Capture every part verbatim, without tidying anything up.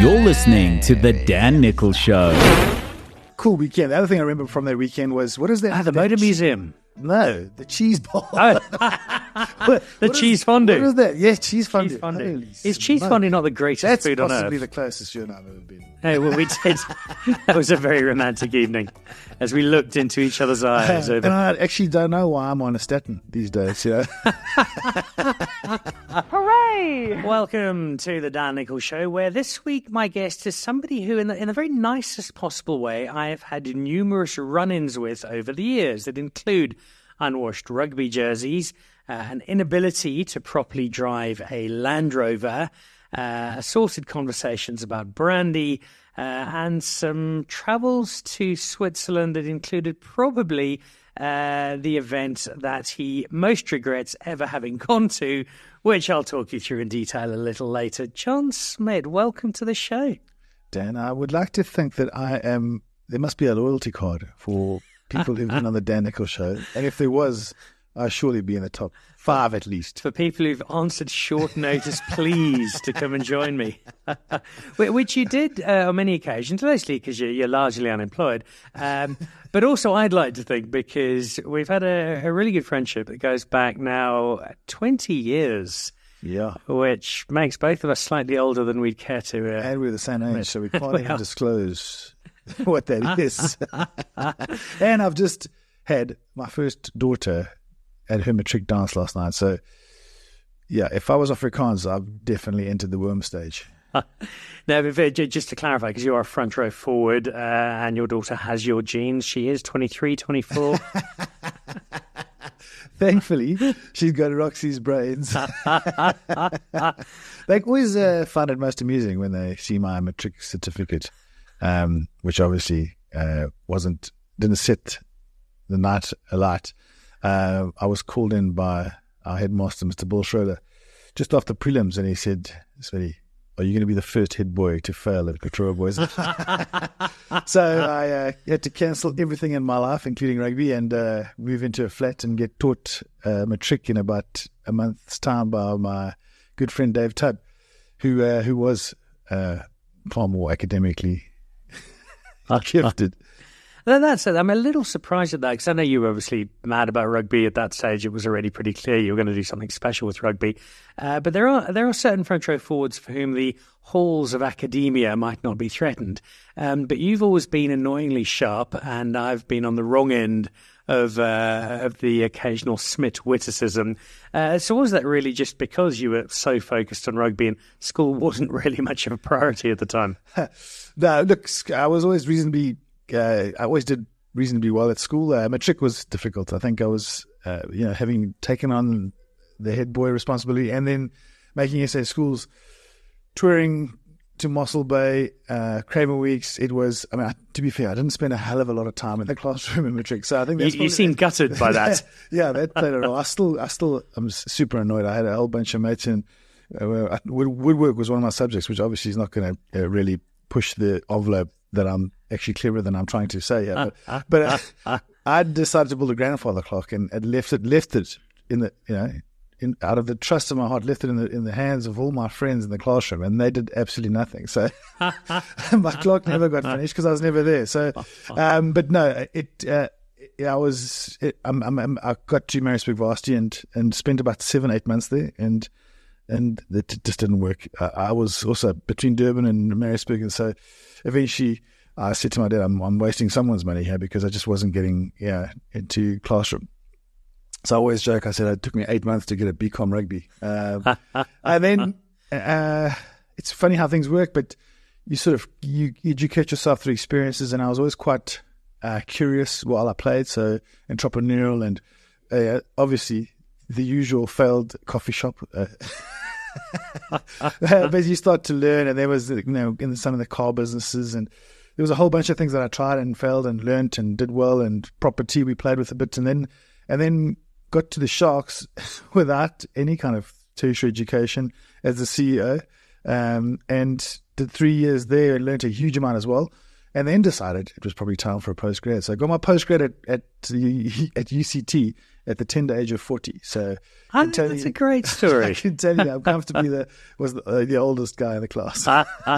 You're listening to The Dan Nichols Show. Cool weekend. The other thing I remember from that weekend was, what is that? Ah, the Motor Museum. No, the cheese ball. Oh, What- the what is- cheese fondue. What is that? Yeah, cheese fondue. Cheese fondue. Holy Is cheese smoke. fondue not the greatest That's food on possibly earth? the closest you and I have ever been. Hey, well, we did. That was a very romantic evening as we looked into each other's eyes. And Over. I actually don't know why I'm on a statin these days, you know. Hooray! Welcome to the Dan Nichols Show, where this week my guest is somebody who, in the, in the very nicest possible way, I have had numerous run-ins with over the years that include unwashed rugby jerseys, uh, an inability to properly drive a Land Rover, uh, assorted conversations about brandy, uh, and some travels to Switzerland that included probably uh, the event that he most regrets ever having gone to, which I'll talk you through in detail a little later. John Smith, welcome to the show. Dan, I would like to think that I am, there must be a loyalty card for people who've been on the Dan Nichols Show. And if there was, I'd surely be in the top five at least. For people who've answered short notice, please, to come and join me. Which you did uh, on many occasions, mostly because you're, you're largely unemployed. Um, but also I'd like to think because we've had a, a really good friendship that goes back now twenty years, Yeah. which makes both of us slightly older than we'd care to. Uh, And we're the same age, so we can't Well. even disclose what that is. And I've just had my first daughter at her matric dance last night. So, yeah, if I was Afrikaans, I've definitely entered the worm stage. Now, if, uh, j- just to clarify, because you are front row forward uh, and your daughter has your genes, she is twenty-three, twenty-four. Thankfully, she's got Roxy's brains. They always uh, find it most amusing when they see my matric certificate, um, which obviously uh, wasn't didn't set the night alight. Uh, I was called in by our headmaster, Mister Bill Schroeder, just after prelims, and he said, "Smitty, are you going to be the first head boy to fail at Katoa Boys?" So I uh, had to cancel everything in my life, including rugby, and uh, move into a flat and get taught uh, matric in about a month's time by my good friend Dave Tubb, who uh, who was uh, far more academically gifted. Well, that's it. I'm a little surprised at that because I know you were obviously mad about rugby at that stage. It was already pretty clear you were going to do something special with rugby. Uh, but there are there are certain front row forwards for whom the halls of academia might not be threatened. Um, but you've always been annoyingly sharp, and I've been on the wrong end of uh, of the occasional Smith witticism. Uh, so was that really just because you were so focused on rugby and school wasn't really much of a priority at the time? No, look, I was always reasonably. Uh, I always did reasonably well at school. Uh, matric was difficult. I think I was, uh, you know, having taken on the head boy responsibility and then making S A schools, touring to Mossel Bay, uh, Kramer Weeks. It was, I mean, I, to be fair, I didn't spend a hell of a lot of time in the classroom in matric. So I think You, that's you probably- seem gutted by that. yeah, that played a role. I still, I still, I'm super annoyed. I had a whole bunch of mates in uh, where I, wood, woodwork was one of my subjects, which obviously is not going to uh, really push the envelope that I'm actually clearer than I'm trying to say. Yeah, but, but uh, I decided to build a grandfather clock and, and left it, left it in the, you know, in, out of the trust of my heart, left it in the in the hands of all my friends in the classroom, and they did absolutely nothing. So my clock never got finished because I was never there. So, um, but no, it. Uh, I was. It, I'm, I'm, I'm, I got to Maritzburg Varsity and and spent about seven, eight months there, and and it just didn't work. Uh, I was also between Durban and Maritzburg, and so eventually I said to my dad, I'm, I'm wasting someone's money here because I just wasn't getting yeah into classroom. So I always joke, I said it took me eight months to get a B Com rugby. Uh, and then uh, it's funny how things work, but you sort of, you, you educate yourself through experiences, and I was always quite uh, curious while I played, so entrepreneurial and uh, obviously the usual failed coffee shop. Uh, but you start to learn, and there was, you know, in some of the car businesses, and there was a whole bunch of things that I tried and failed and learnt and did well, and property we played with a bit, and then and then got to the Sharks without any kind of tertiary education as the C E O, um, and did three years there and learnt a huge amount as well. and then decided it was probably time for a postgrad. So I got my postgrad at at, at U C T at the tender age of forty. So I think that's you, a great story. I can tell you, I'm comfortably the was the, uh, the oldest guy in the class.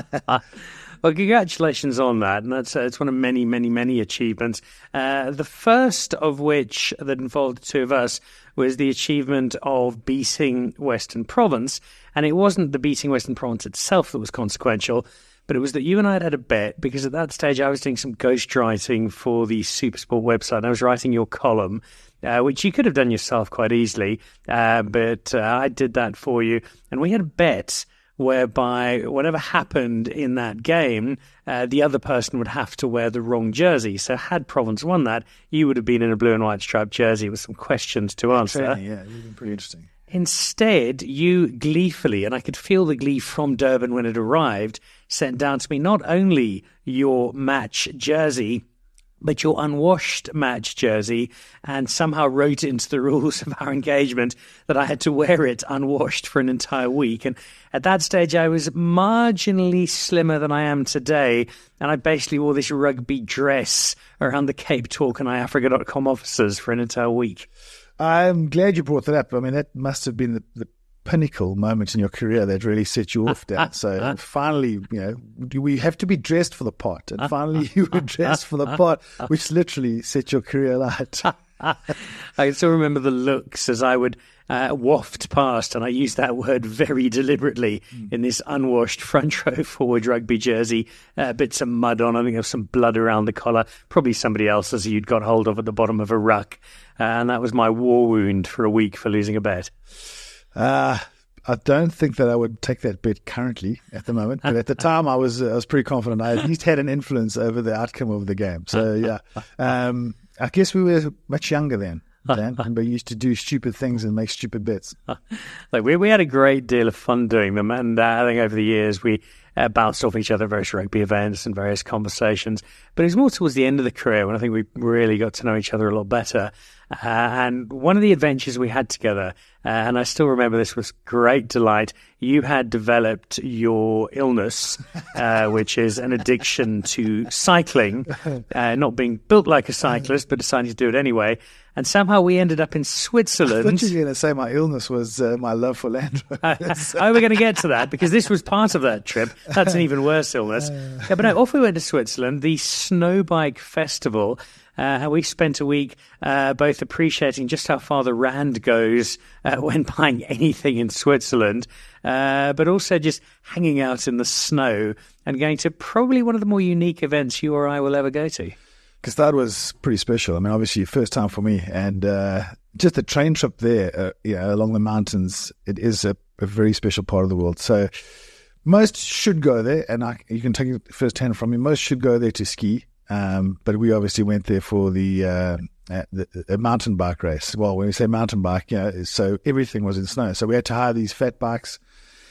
Well, congratulations on that, and that's uh, it's one of many, many, many achievements. Uh, the first of which that involved the two of us was the achievement of beating Western Province, and it wasn't the beating Western Province itself that was consequential, but it was that you and I had had a bet, because at that stage I was doing some ghostwriting for the Supersport website, and I was writing your column, uh, which you could have done yourself quite easily, uh, but uh, I did that for you, and we had a bet whereby whatever happened in that game, uh, the other person would have to wear the wrong jersey. So had Provence won that, you would have been in a blue and white striped jersey with some questions to answer. Yeah, yeah, it would have been pretty interesting. Instead, you gleefully, and I could feel the glee from Durban when it arrived, sent down to me not only your match jersey, but your unwashed match jersey, and somehow wrote into the rules of our engagement that I had to wear it unwashed for an entire week. And at that stage, I was marginally slimmer than I am today, and I basically wore this rugby dress around the Cape Talk and iAfrica dot com offices for an entire week. I'm glad you brought that up. I mean, that must have been the, the pinnacle moment in your career that really set you off down. So finally, you know, we have to be dressed for the part. And finally you were dressed for the part, which literally set your career alight. I can still remember the looks as I would uh, waft past, and I use that word very deliberately, mm. in this unwashed front row forward rugby jersey, uh, bits of mud on, I think there was some blood around the collar, probably somebody else's you'd got hold of at the bottom of a ruck, uh, and that was my war wound for a week for losing a bet. Uh, I don't think that I would take that bet currently at the moment, but at the time I was uh, I was pretty confident. I at least had an influence over the outcome of the game. So yeah, um, I guess we were much younger then, Dan, and we used to do stupid things and make stupid bets. Like we we had a great deal of fun doing them, and uh, I think over the years we uh, bounced off each other at various rugby events and various conversations. But it was more towards the end of the career when I think we really got to know each other a lot better. Uh, and one of the adventures we had together, uh, and I still remember this was great delight, you had developed your illness, uh, which is an addiction to cycling, uh, not being built like a cyclist, but deciding to do it anyway. And somehow we ended up in Switzerland. I thought you were going to say my illness was uh, my love for Land Rovers. Oh, we're going to get to that, because this was part of that trip. That's an even worse illness. Yeah, but no, off we went to Switzerland, the Snowbike Festival. Uh, we spent a week uh, both appreciating just how far the rand goes uh, when buying anything in Switzerland, uh, but also just hanging out in the snow and going to probably one of the more unique events you or I will ever go to. Because that was pretty special. I mean, obviously, first time for me, and uh, just the train trip there, uh, you know, along the mountains, it is a, a very special part of the world. So most should go there, and I, you can take it firsthand from me. Most should go there to ski. Um, but we obviously went there for the, uh, the, the mountain bike race. Well, when we say mountain bike, you know, so everything was in snow. So we had to hire these fat bikes.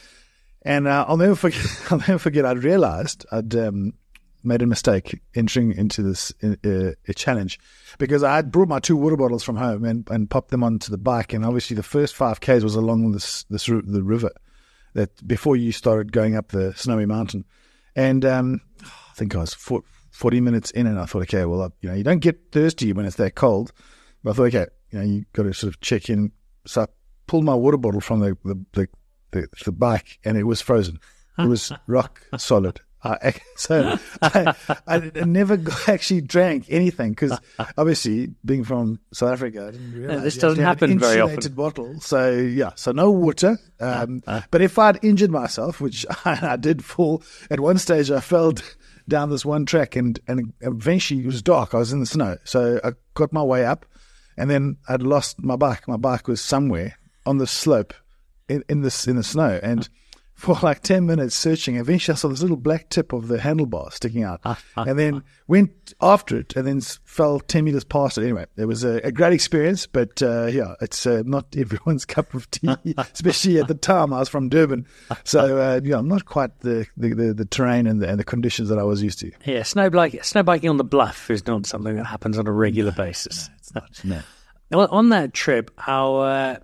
And uh, I'll never forget, I'll never forget, I'd realized I'd um, made a mistake entering into this uh, a challenge, because I had brought my two water bottles from home and, and popped them onto the bike. And obviously the first five Ks was along this, this the river that before you started going up the snowy mountain. And um, I think I was four, forty minutes in, and I thought, okay, well, you know, you don't get thirsty when it's that cold. But I thought, okay, you know, you got to sort of check in. So I pulled my water bottle from the the, the, the, the bike, and it was frozen. It was rock solid. I, so I, I never actually drank anything, because obviously being from South Africa, I didn't realize yeah, this doesn't happen very often. Insulated bottle, so yeah, so no water. Um, but if I'd injured myself, which I, I did fall at one stage, I fell down this one track, and and eventually it was dark. I was in the snow, so I got my way up, and then I'd lost my bike. My bike was somewhere on the slope in, in this in the snow, and for like ten minutes searching, eventually I saw this little black tip of the handlebar sticking out, and then went after it, and then fell ten meters past it. Anyway, it was a, a great experience, but uh, yeah, it's uh, not everyone's cup of tea, especially at the time. I was from Durban, so uh, yeah, I'm not quite the, the, the, the terrain and the, and the conditions that I was used to. Yeah, snowbike, snowbiking on the bluff is not something that happens on a regular basis. No, it's not. No. Well, on that trip, our... Uh,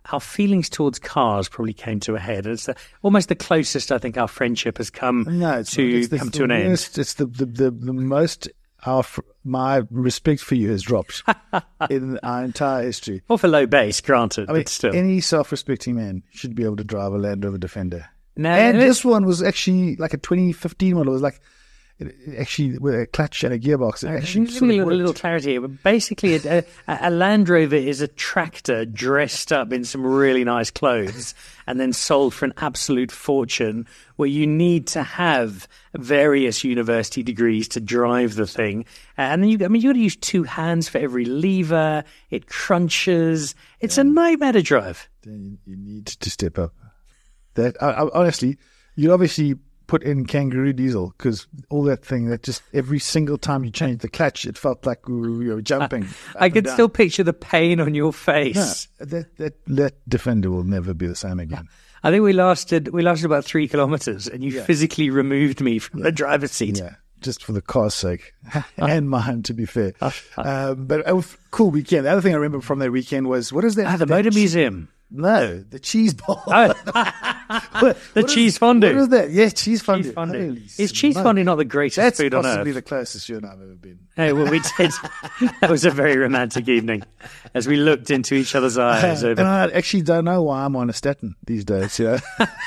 our feelings towards cars probably came to a head. It's the, almost the closest I think our friendship has come No, it's to not. It's the, come the to an end. worst, It's the, the, the, the most, our, fr- my respect for you has dropped in our entire history. Off a low base, granted, I mean, but still. any self-respecting man should be able to drive a Land Rover Defender. Now, And let's- this one was actually like a twenty fifteen model. It was like, it, it actually, with a clutch and a gearbox. It actually Just sort give me of a little worked. clarity here. But basically, a, a, a Land Rover is a tractor dressed up in some really nice clothes and then sold for an absolute fortune, where you need to have various university degrees to drive the thing. And then you, I mean, you got to use two hands for every lever. It crunches. It's a nightmare to drive. Then you need to step up. That I, I, honestly, you obviously put in kangaroo diesel, because all that thing, that just every single time you changed the clutch, it felt like we were, we were jumping. up I and can down. still picture the pain on your No, face. that that that Defender will never be the same again. I think we lasted we lasted about three kilometres, and you Yeah. physically removed me from the driver's seat. Yeah, just for the car's sake and mine, to be fair. Um, but it was a cool weekend. The other thing I remember from that weekend was, what is that? Ah, the that Motor che- Museum. No, the cheese ball. Oh, What- the what is- cheese fondue. What is that? Yeah, cheese fondue. cheese fondue. Holy Is cheese smoke. fondue not the greatest That's food on possibly earth? the closest you and I have ever been. Hey, well, we did. That was a very romantic evening as we looked into each other's eyes. And Over. I actually don't know why I'm on a statin these days. You know,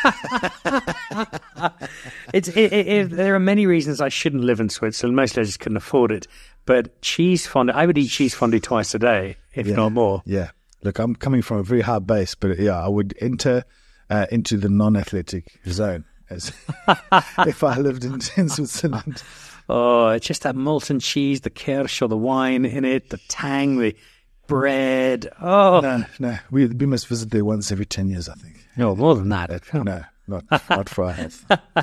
It's, it, it, it, there are many reasons I shouldn't live in Switzerland. Mostly I just couldn't afford it. But cheese fondue, I would eat cheese fondue twice a day, if Yeah. not more. yeah. Look, I'm coming from a very high base, but yeah, I would enter uh, into the non-athletic zone as if I lived in, in Switzerland. Oh, it's just that molten cheese, the kirsch or the wine in it, the tang, the bread. Oh, No, no, we we must visit there once every ten years, I think. no, more than that. No, not not for our health.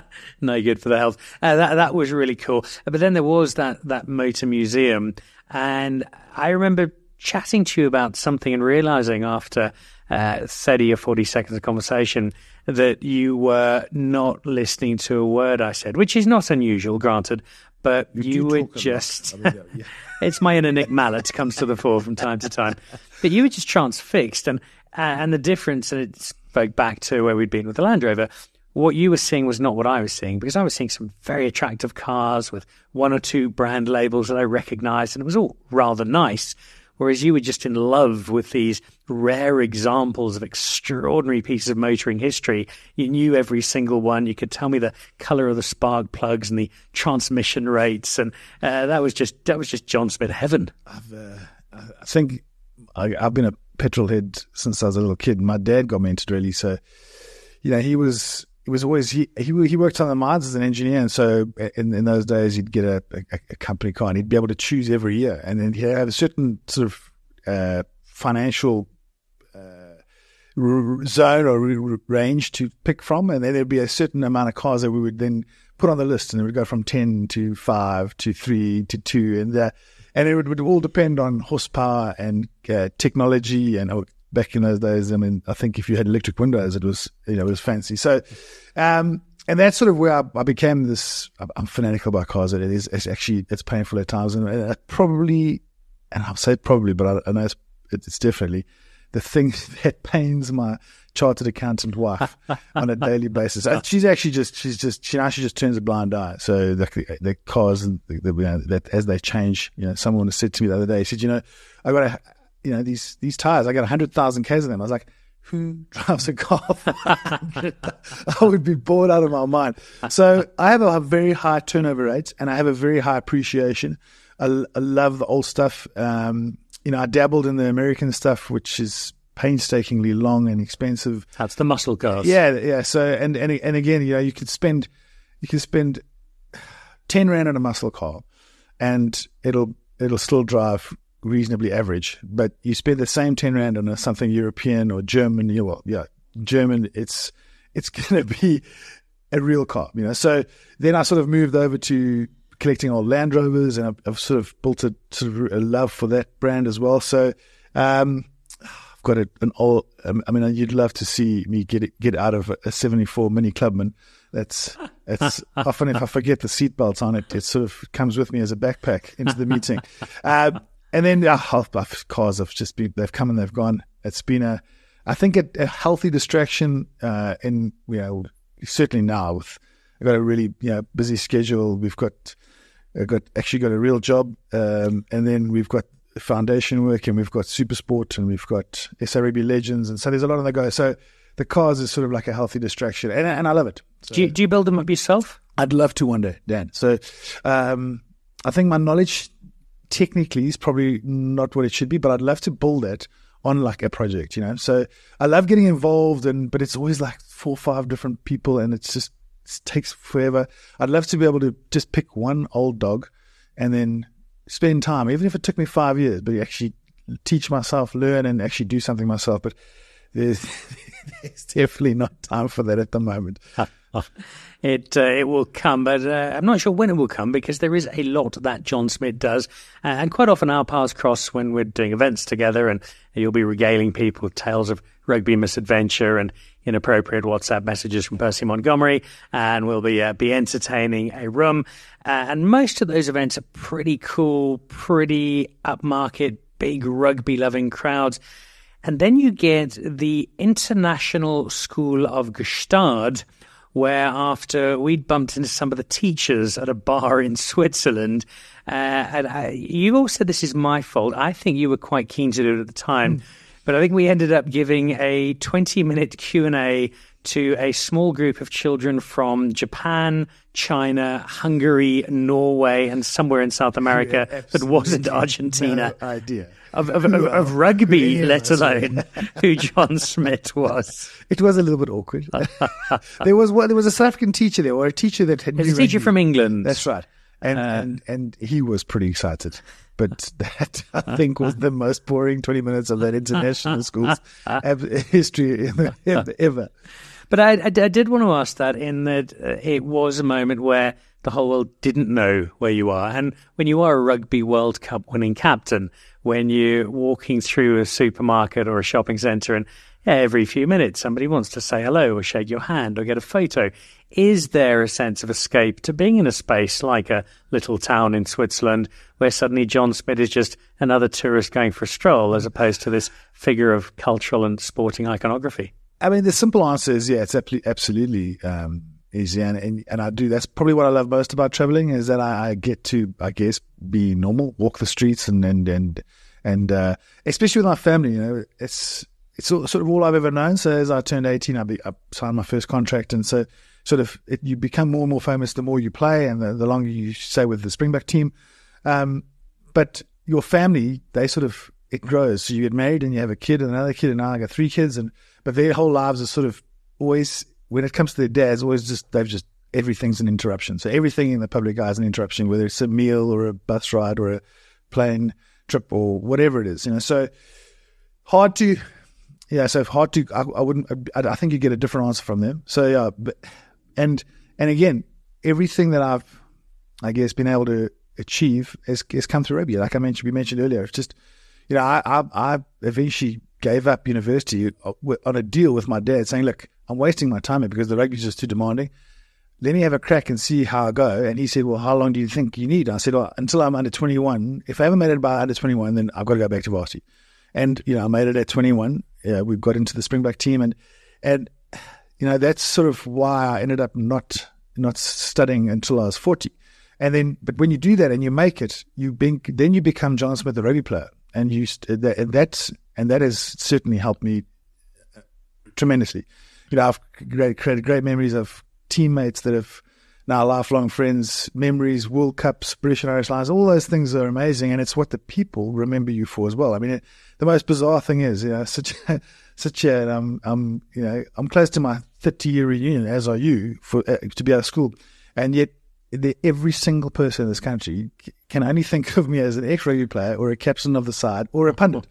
No good for the health. Uh, that that was really cool. But then there was that that motor museum, and I remember chatting to you about something and realizing after uh, thirty or forty seconds of conversation that you were not listening to a word I said, which is not unusual, granted. But you, do were talk a lot. just. I mean, yeah. It's my inner Nick Mallet comes to the fore from time to time. But you were just transfixed, and uh, and the difference, and it spoke back to where we'd been with the Land Rover. What you were seeing was not what I was seeing, because I was seeing some very attractive cars with one or two brand labels that I recognised, and it was all rather nice. Whereas you were just in love with these rare examples of extraordinary pieces of motoring history. You knew every single one. You could tell me the colour of the spark plugs and the transmission rates, and uh, that was just that was just John Smith heaven. I've, uh, I think I, I've been a petrol head since I was a little kid. My dad got me into it, really. So, you know, he was he was always he he, he worked on the mines as an engineer, and so in, in those days he'd get a, a, a company car and he'd be able to choose every year, and then he'd have a certain sort of uh, financial uh, r- zone or r- r- range to pick from, and then there'd be a certain amount of cars that we would then put on the list, and it would go from ten to five to three to two, and uh, and it would, would all depend on horsepower and uh, technology. And oh, back in those days, I mean, I think if you had electric windows, it was you know it was fancy. So, um, and that's sort of where I, I became this. I'm fanatical about cars. It is it's actually it's painful at times, and uh, probably, and I'll say probably, but I, I know it's, it's definitely the thing that pains my chartered accountant wife on a daily basis. Uh, She's actually just, she's just, she now she just turns a blind eye. So the, the, the cars and the, the, you know, that as they change, you know, someone said to me the other day, he said, you know, I got a, you know, these, these tires, I got a hundred thousand Ks of them. I was like, who drives a car for one hundred? I would be bored out of my mind. So I have a, a very high turnover rate, and I have a very high appreciation. I, I love the old stuff. Um, you know, I dabbled in the American stuff, which is painstakingly long and expensive. That's the muscle cars. Yeah, yeah. So and and and again, you know, you could spend you can spend ten rand on a muscle car, and it'll it'll still drive reasonably average. But you spend the same ten rand on a, something European or German. You know, well, yeah, German. It's it's going to be a real car, you know. So then I sort of moved over to collecting old Land Rovers, and I've, I've sort of built a sort of a love for that brand as well. So um, I've got a, an old. Um, I mean, you'd love to see me get it, get out of a, a seventy-four Mini Clubman. That's that's often if I forget the seatbelts on it, it sort of comes with me as a backpack into the meeting. Uh, and then uh, I've, I've, cars have just been they've come and they've gone. It's been a I think a, a healthy distraction, uh, in, you know, certainly now with, I've got a really, you know, busy schedule. We've got, I've got actually got a real job. Um, and then we've got foundation work, and we've got Super Sport, and we've got S R Rugby Legends. And so there's a lot on the go. So the cars is sort of like a healthy distraction, and, and I love it. So do you, do you build them up yourself? I'd love to one day, Dan. So, um, I think my knowledge technically is probably not what it should be, but I'd love to build it on like a project, you know. So I love getting involved, and but it's always like four or five different people, and it's just it takes forever. I'd love to be able to just pick one old dog and then spend time, even if it took me five years, but actually teach myself, learn, and actually do something myself. But there's, there's definitely not time for that at the moment. It uh, it will come, but uh, I'm not sure when it will come, because there is a lot that John Smit does. Uh, and quite often our paths cross when we're doing events together, and you'll be regaling people with tales of rugby misadventure and inappropriate WhatsApp messages from Percy Montgomery, and we'll be, uh, be entertaining a room. Uh, and most of those events are pretty cool, pretty upmarket, big rugby-loving crowds. And then you get the International School of Gstaad, where after we'd bumped into some of the teachers at a bar in Switzerland, uh, and I, you all said this is my fault. I think you were quite keen to do it at the time, mm. but I think we ended up giving a twenty-minute Q and A to a small group of children from Japan, China, Hungary, Norway, and somewhere in South America yeah, that wasn't Argentina. No idea. Of, of, of, of rugby, yeah, let alone who John Smit was. It was a little bit awkward. there was what there was a South African teacher there, or a teacher that had. There's a teacher rugby. From England. That's right, and, uh, and and he was pretty excited. But that, I think, was the most boring twenty minutes of that international school's history ever. But I, I, I did want to ask that, in that uh, it was a moment where the whole world didn't know where you are. And when you are a Rugby World Cup winning captain, when you're walking through a supermarket or a shopping centre, and yeah, every few minutes somebody wants to say hello or shake your hand or get a photo, is there a sense of escape to being in a space like a little town in Switzerland where suddenly John Smit is just another tourist going for a stroll, as opposed to this figure of cultural and sporting iconography? I mean, the simple answer is, yeah, it's absolutely um, easy. And, and, and I do. That's probably what I love most about traveling, is that I, I get to, I guess, be normal, walk the streets, and, and, and, and uh, especially with my family, you know, it's, it's sort of all I've ever known. So as I turned eighteen, I, be, I signed my first contract. And so sort of it, you become more and more famous the more you play, and the, the longer you stay with the Springbok team. Um, but your family, they sort of, it grows. So you get married and you have a kid and another kid, and now I got three kids, and but their whole lives are sort of always, when it comes to their dads, always just, they've just, everything's an interruption. So everything in the public eye is an interruption, whether it's a meal or a bus ride or a plane trip or whatever it is, you know. So hard to, yeah, so hard to, I, I wouldn't, I, I think you get a different answer from them. So yeah, but, and, and again, everything that I've, I guess, been able to achieve has, has come through rugby. Like I mentioned, we mentioned earlier, it's just, you know, I, I, I eventually gave up university on a deal with my dad, saying, look, I'm wasting my time here because the rugby is just too demanding. Let me have a crack and see how I go. And he said, well, how long do you think you need? I said, well, until I'm under twenty-one. If I haven't made it by under twenty-one, then I've got to go back to varsity. And, you know, I made it at twenty-one. Yeah, we got into the Springbok team. And, and, you know, that's sort of why I ended up not, not studying until I was forty. And then, but when you do that and you make it, you being, then you become John Smit, the rugby player. And you, and that's, and that has certainly helped me tremendously. You know, I've created great, great memories of teammates that have now lifelong friends, memories, World Cups, British and Irish Lions, all those things are amazing. And it's what the people remember you for as well. I mean, it, the most bizarre thing is, you know, such a, such a, um, um, you know, I'm close to my thirty year reunion, as are you, for, uh, to be out of school. And yet, the, every single person in this country can only think of me as an ex-rugby player or a captain of the side or a pundit.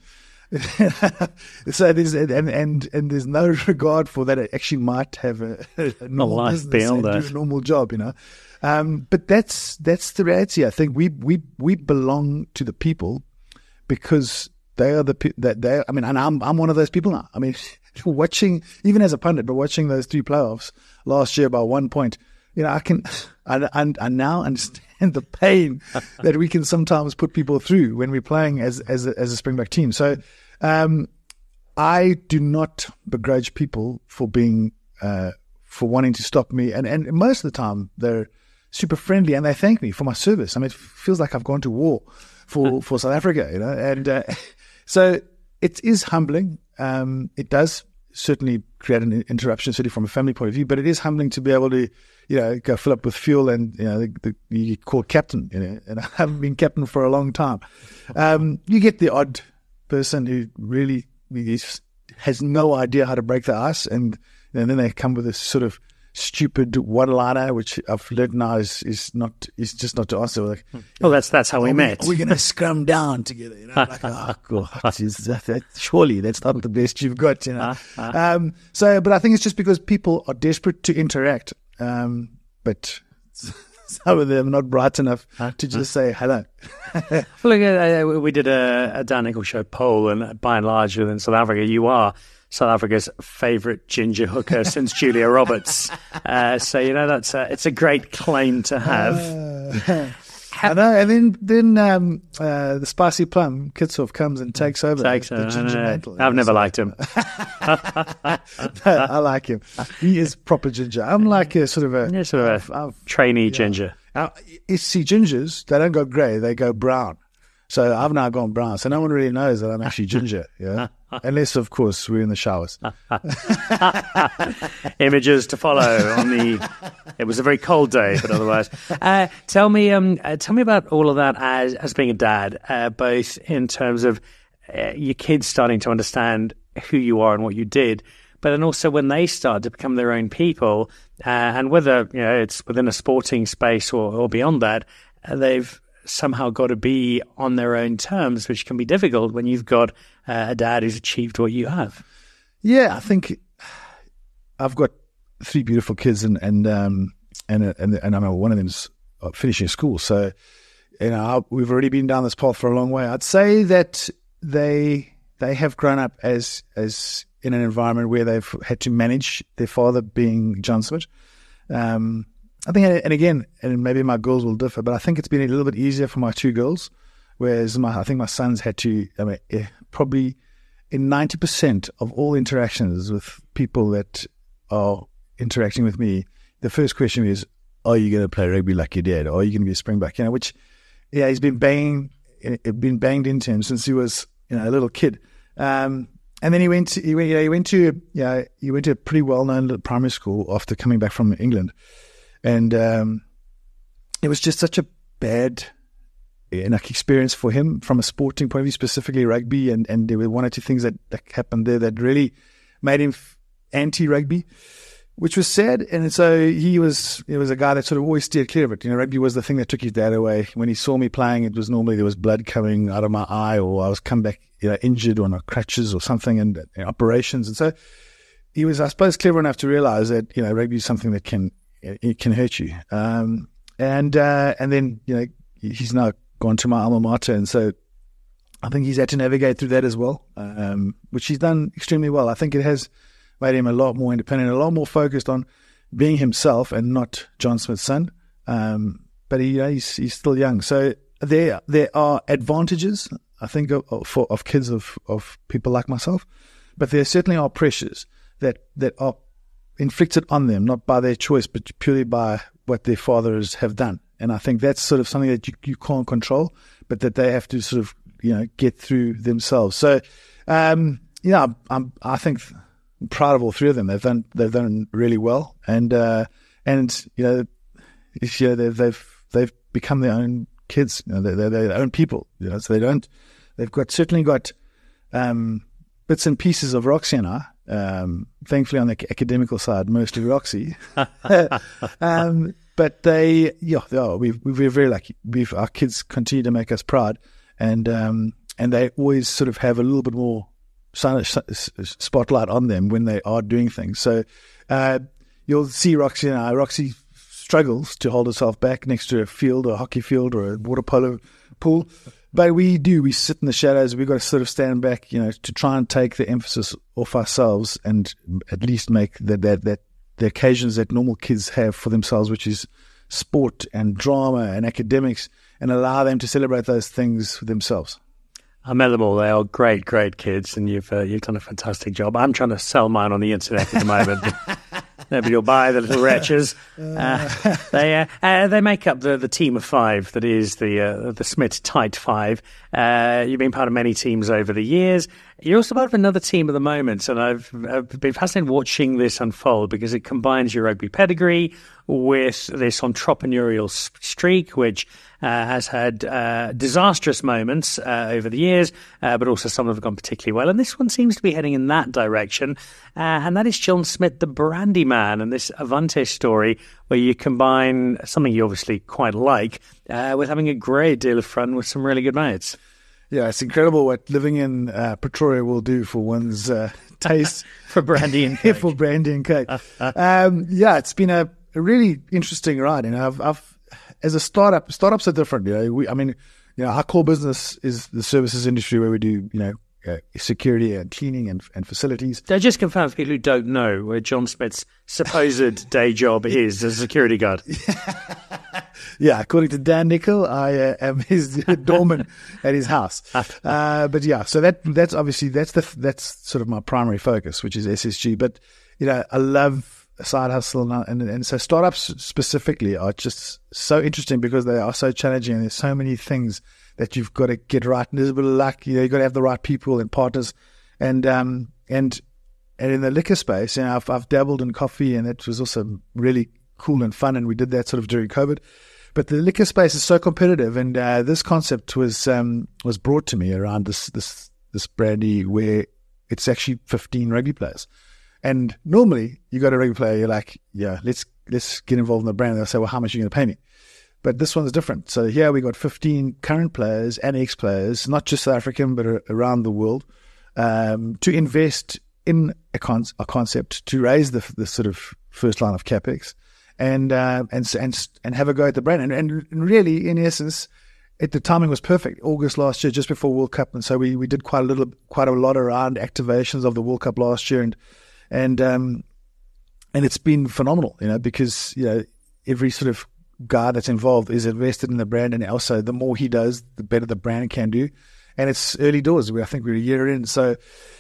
So there's and, and and there's no regard for that. It actually might have a, a normal life business and do a normal job, you know. Um, but that's that's the reality. I think we we we belong to the people because they are the that they. I mean, and I'm I'm one of those people now. I mean, watching even as a pundit, but watching those three playoffs last year by one point. You know, I can, I, I, I now understand the pain that we can sometimes put people through when we're playing as as a, as a Springbok team. So, um, I do not begrudge people for being, uh, for wanting to stop me. And, and most of the time they're super friendly and they thank me for my service. I mean, it feels like I've gone to war for, for South Africa, you know, and, uh, so it is humbling. Um, it does certainly create an interruption, certainly from a family point of view, but it is humbling to be able to, you know, go fill up with fuel and, you know, the, the, you get called captain, you know, and I haven't been captain for a long time. Um, you get the odd person who really is, has no idea how to break the ice, and, and then they come with this sort of stupid one-liner, which I've learned now is, is not, is just not to answer. Like, well, that's that's how we met. We're going to scrum down together, you know. Like, oh God, geez, that, that, surely that's not the best you've got, you know. Um, so, but I think it's just because people are desperate to interact, um, but some of them are not bright enough to just say hello. Well, look, uh, we did a, a Dan Nichols Show poll, and by and large, within South Africa, you are South Africa's favourite ginger hooker since Julia Roberts. Uh, so, you know, that's a, it's a great claim to have. Uh, I know, and then then um, uh, the spicy plum, Kitshoff, comes and takes over takes the, the ginger mantle. I've never liked him. I like him. He is proper ginger. I'm like a sort of a... Yeah, sort of a uh, trainee yeah. ginger. Now, you see, gingers, they don't go grey, they go brown. So I've now gone brown. So no one really knows that I'm actually ginger, yeah. Unless, of course, we're in the showers. Images to follow on the. It was a very cold day, but otherwise, uh, tell me, um, uh, tell me about all of that as as being a dad, uh, both in terms of uh, your kids starting to understand who you are and what you did, but then also when they start to become their own people, uh, and whether you know it's within a sporting space or, or beyond that, uh, they've somehow got to be on their own terms, which can be difficult when you've got uh, a dad who's achieved what you have. Yeah, I think I've got three beautiful kids, and and um, and and and I know one of them's finishing school. So, you know, we've already been down this path for a long way. I'd say that they they have grown up as as in an environment where they've had to manage their father being John Smith. Um, I think, and again, and maybe my girls will differ, but I think it's been a little bit easier for my two girls, whereas my, I think my sons had to, I mean, eh, probably in ninety percent of all interactions with people that are interacting with me, the first question is, are you going to play rugby like your dad? Or are you going to be a Springbok? You know, which, yeah, he's been banging, it been banged into him since he was, you know, a little kid. Um, and then he went to, he went, you know, he went to, yeah, he went to a pretty well-known primary school after coming back from England. And um, it was just such a bad you know, experience for him from a sporting point of view, specifically rugby. And, and there were one or two things that, that happened there that really made him anti-rugby, which was sad. And so he was he was a guy that sort of always steered clear of it. You know, rugby was the thing that took his dad away. When he saw me playing, it was normally there was blood coming out of my eye, or I was come back you know, injured on crutches or something, and you know, operations. And so he was, I suppose, clever enough to realize that, you know, rugby is something that can it can hurt you. Um, and uh, and then, you know, he's now gone to my alma mater. And so I think he's had to navigate through that as well, um, which he's done extremely well. I think it has made him a lot more independent, a lot more focused on being himself and not John Smith's son. Um, but he, you know, he's, he's still young. So there there are advantages, I think, of, of, for, of kids of, of people like myself. But there certainly are pressures that, that are inflicted on them, not by their choice, but purely by what their fathers have done. And I think that's sort of something that you, you can't control, but that they have to sort of, you know, get through themselves. So, um, you know, I'm, I think I'm proud of all three of them. They've done, they've done really well. And, uh, and, you know, this year they've, they've, they've become their own kids, you know, they're, they're their own people, you know, so they don't, they've got, certainly got, um, bits and pieces of Roxy and I. Um, thankfully on the academical side, mostly Roxy. um, but they, yeah, they are. We've, we're very lucky. We've, our kids continue to make us proud, and, um, and they always sort of have a little bit more sun, spotlight on them when they are doing things. So, uh, you'll see Roxy and I, Roxy struggles to hold herself back next to a field or a hockey field or a water polo pool. But we do, we sit in the shadows. We've got to sort of stand back, you know, to try and take the emphasis off ourselves and at least make that, that, that the occasions that normal kids have for themselves, which is sport and drama and academics, and allow them to celebrate those things for themselves. I met them all. They are great, great kids, and you've uh, you've done a fantastic job. I'm trying to sell mine on the internet at the moment. Nobody will buy the little wretches. Uh, they uh, uh, they make up the, the team of five that is the uh, the Smith Tight Five. Uh, you've been part of many teams over the years. You're also part of another team at the moment, and I've, I've been fascinated watching this unfold because it combines your rugby pedigree with this entrepreneurial streak, which uh, has had uh, disastrous moments uh, over the years, uh, but also some have gone particularly well. And this one seems to be heading in that direction, uh, and that is John Smith, the brandy man, and this Avante story where you combine something you obviously quite like uh, with having a great deal of fun with some really good mates. Yeah, it's incredible what living in uh, Pretoria will do for one's uh, taste for brandy and cake. for brandy and cake. um, yeah, it's been a, a really interesting ride. You know, I've, I've as a startup, startups are different. You know, we, I mean, you know, our core business is the services industry where we do, you know, uh, security and cleaning and, and facilities. I just confirm for people who don't know where John Smith's supposed day job is as a security guard. Yeah, according to Dan Nicol, I uh, am his doorman at his house. Uh, but yeah, so that that's obviously that's the that's sort of my primary focus, which is S S G. But you know, I love side hustle, and and, and so startups specifically are just so interesting because they are so challenging, and there's so many things that you've got to get right. And there's a bit of luck, you know, you've got to have the right people and partners, and um and and in the liquor space, you know, I've I've dabbled in coffee, and it was also really cool and fun, and we did that sort of during COVID. But the liquor space is so competitive, and uh, this concept was um, was brought to me around this this this brandy where it's actually fifteen rugby players. And normally you got a rugby player, you're like, yeah, let's let's get involved in the brand. And they'll say, well, how much are you going to pay me? But this one's different. So here we got fifteen current players and ex-players, not just South African, but around the world, um, to invest in a, con- a concept to raise the, the sort of first line of CapEx. And, uh, and, and, and have a go at the brand. And, and really, in essence, it, the timing was perfect. August last year, just before World Cup. And so we, we did quite a little, quite a lot around activations of the World Cup last year. And, and, um, and it's been phenomenal, you know, because, you know, every sort of guy that's involved is invested in the brand. And also the more he does, the better the brand can do. And it's early doors. I think we're a year in. So,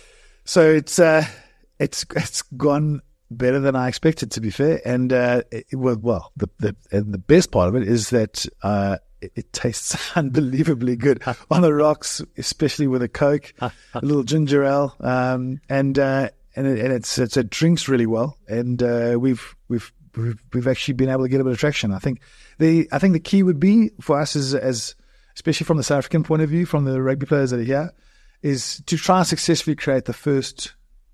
so it's, uh, it's, it's gone better than I expected, to be fair. And uh, it, well, well, the the and the best part of it is that uh, it, it tastes unbelievably good on the rocks, especially with a Coke, a little ginger ale, um, and uh, and it, and it's it's it drinks really well. And uh, we've we've we've we've actually been able to get a bit of traction. I think the I think the key would be for us as as especially from the South African point of view, from the rugby players that are here, is to try and successfully create the first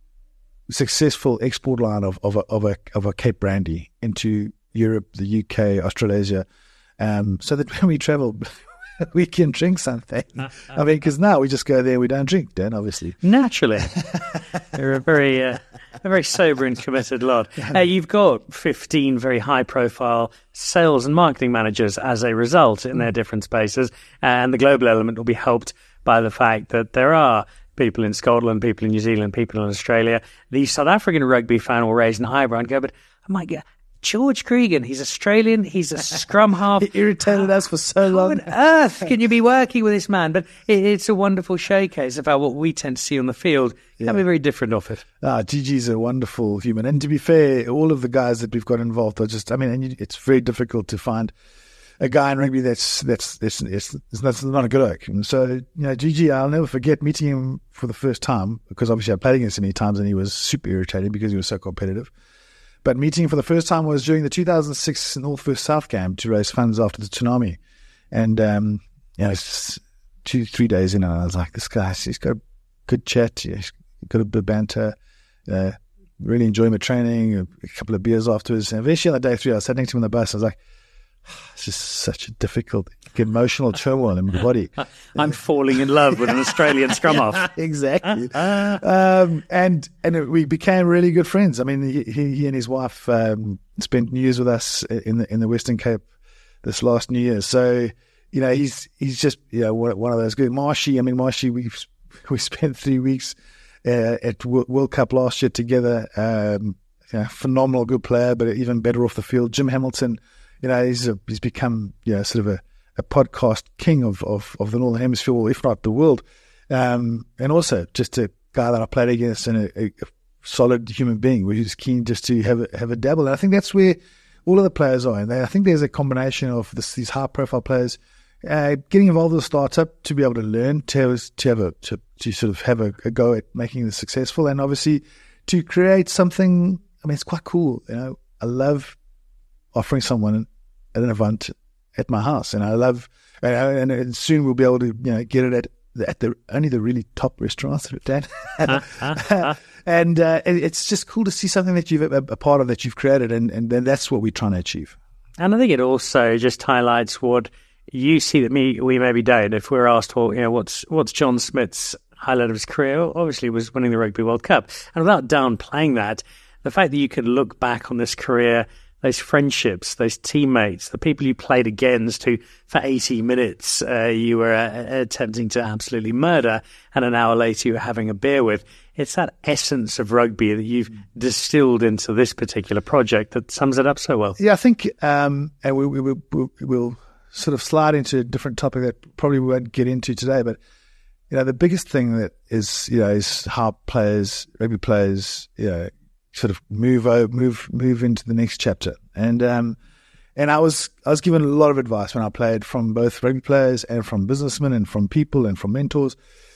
successful export line of, of, a, of, a, of a Cape Brandy into Europe, the U K, Australasia, um, so that when we travel, we can drink something. I mean, because now we just go there, we don't drink, Dan, obviously. Naturally. You're a very, uh, a very sober and committed lot. Uh, you've got fifteen very high-profile sales and marketing managers as a result in their different spaces, and the global element will be helped by the fact that there are people in Scotland, people in New Zealand, people in Australia. The South African rugby fan will raise an eyebrow and go, but oh my God, George Cregan, he's Australian, he's a scrum half. He irritated us for so long. How on earth can you be working with this man? But it, it's a wonderful showcase about what we tend to see on the field. It can be very different off it. Ah, Gigi's a wonderful human. And to be fair, all of the guys that we've got involved are just, I mean, and you, it's very difficult to find a guy in rugby that's that's that's, that's, that's not a good oak. And so, you know, Gigi, I'll never forget meeting him for the first time, because obviously I played against him many times and he was super irritating because he was so competitive. But meeting him for the first time was during the two thousand six North versus South game to raise funds after the tsunami. And, um, you know, it's two, three days in, and I was like, this guy, he's got a good chat, he's got a bit of banter, uh, really enjoying the training, a couple of beers afterwards. And eventually on the day three, I was sitting next to him on the bus, I was like, it's just such a difficult, emotional turmoil in my body. I'm falling in love with an Australian scrum half. Exactly. um, and and we became really good friends. I mean, he, he and his wife um, spent New Year's with us in the in the Western Cape this last New Year. So, you know, he's he's just, you know, one of those good. Marshy, I mean, Marshy, we we spent three weeks uh, at World Cup last year together. Um, you know, phenomenal, good player, but even better off the field. Jim Hamilton. You know, he's a, he's become, you know, sort of a, a podcast king of, of, of the Northern Hemisphere, if not the world. Um, and also just a guy that I played against and a, a, a solid human being who's keen just to have a, have a dabble. And I think that's where all of the players are. And they, I think there's a combination of this, these high-profile players uh, getting involved with a startup to be able to learn, to have, to have a to, to sort of have a, a go at making this successful, and obviously to create something. I mean, it's quite cool. You know, I love offering someone at an event at my house, and I love, and, and soon we'll be able to, you know, get it at at the only the really top restaurants, Dan. and uh, it's just cool to see something that you've a, a part of that you've created, and and then that's what we're trying to achieve. And I think it also just highlights what you see that me we maybe don't. If we're asked, well, you know, what's what's John Smith's highlight of his career? Obviously, it was winning the Rugby World Cup, and without downplaying that, the fact that you could look back on this career, those friendships, those teammates, the people you played against who for eighty minutes uh, you were uh, attempting to absolutely murder, and an hour later you were having a beer with. It's that essence of rugby that you've distilled into this particular project that sums it up so well. Yeah, I think, um, and we, we, we, we'll sort of slide into a different topic that probably we won't get into today, but you know, the biggest thing that is, you know, is how players, rugby players, you know, sort of move over, move move into the next chapter. And um, and I was I was given a lot of advice when I played from both rugby players and from businessmen and from people and from mentors.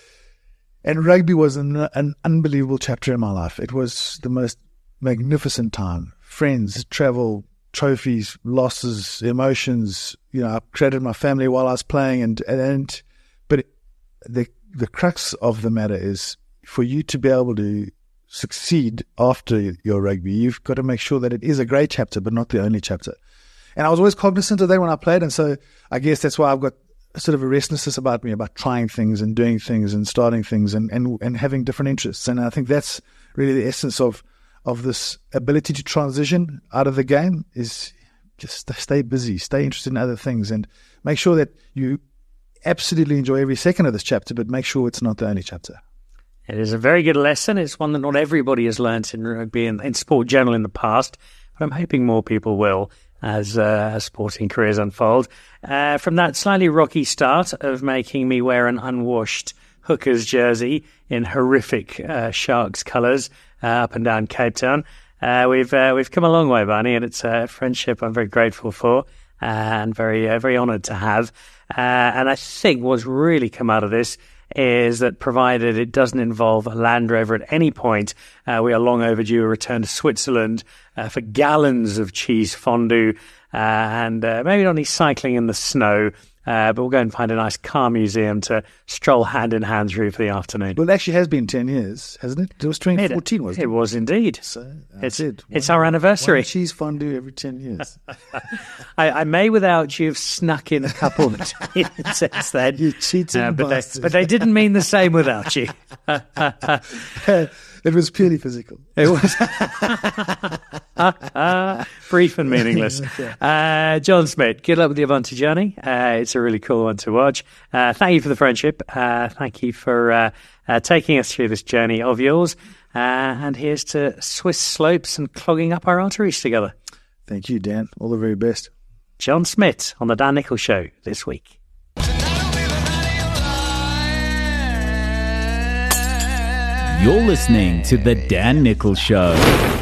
And rugby was an, an unbelievable chapter in my life. It was the most magnificent time. Friends, travel, trophies, losses, emotions. You know, I created my family while I was playing, and and but it, the the crux of the matter is for you to be able to succeed after your rugby, you've got to make sure that it is a great chapter, but not the only chapter. And I was always cognizant of that when I played, and so I guess that's why I've got sort of a restlessness about me about trying things and doing things and starting things and, and, and having different interests. And I think that's really the essence of of this ability to transition out of the game is just stay busy, stay interested in other things, and make sure that you absolutely enjoy every second of this chapter, but make sure it's not the only chapter. It is a very good lesson. It's one that not everybody has learnt in rugby and in sport general in the past, but I'm hoping more people will as, uh, as sporting careers unfold. Uh, from that slightly rocky start of making me wear an unwashed Hookers jersey in horrific uh, Sharks colours uh, up and down Cape Town, uh, we've uh, we've come a long way, Barney, and it's a friendship I'm very grateful for uh, and very uh, very honoured to have. Uh, and I think what's really come out of this is that provided it doesn't involve a Land Rover at any point, uh, we are long overdue a return to Switzerland uh, for gallons of cheese fondue uh, and uh, maybe not any cycling in the snow, uh, but we'll go and find a nice car museum to stroll hand in hand through for the afternoon. Well, it actually has been ten years, hasn't it? It was twenty fourteen, wasn't it? It was indeed. So it's it. it's our anniversary. One cheese fondue every ten years. I, I may, without you, have snuck in a couple since then. You cheating uh, but, bastard. they, but they didn't mean the same without you. It was purely physical. It was brief and meaningless. Uh, John Smith, good luck with the Avanti journey. Uh, it's a really cool one to watch. Uh, thank you for the friendship. Uh, thank you for uh, uh, taking us through this journey of yours. Uh, and here's to Swiss slopes and clogging up our arteries together. Thank you, Dan. All the very best. John Smith on the Dan Nicholl Show this week. You're listening to The Dan Nicholl Show.